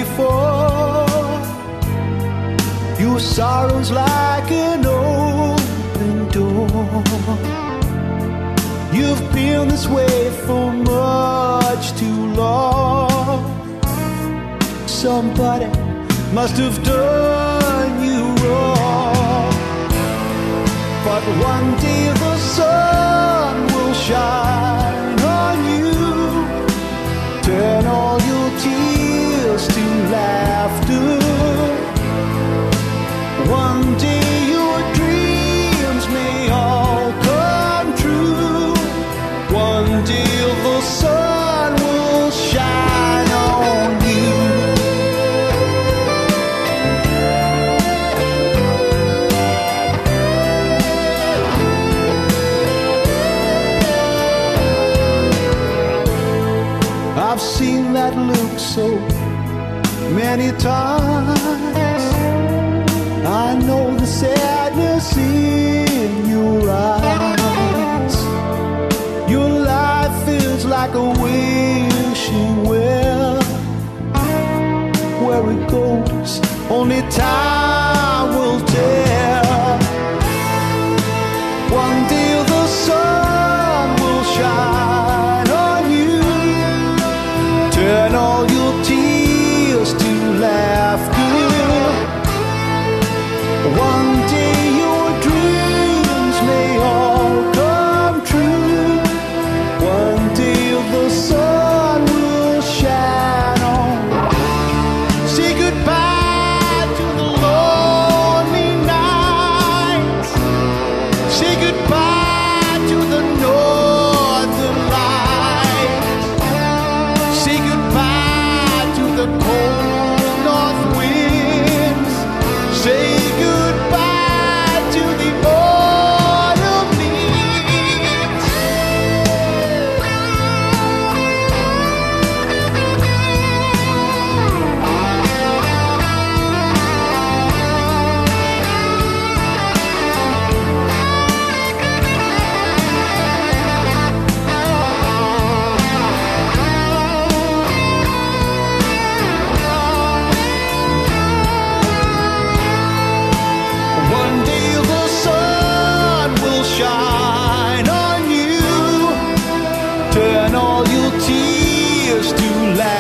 before. Your sorrow's like an open door. You've been this way for much too long. Somebody must have done you wrong. But one day the sun will shine on you, turn all your tears to laughter. One day your dreams may all come true. One day the sun will shine on you. I've seen that look so many times. I know the sadness in your eyes. Your life feels like a wishing well. Where it goes, only time will tell. One day the sun will shine on you, turn all your tears to laughter. One day your dreams may all come true. One day the sun will shine on. Say goodbye to the lonely nights. Say goodbye to the northern lights. Say goodbye to the cold north winds. Say goodbye to the autumn leaves. One day the sun will shine on you, turn all your tears to laughter.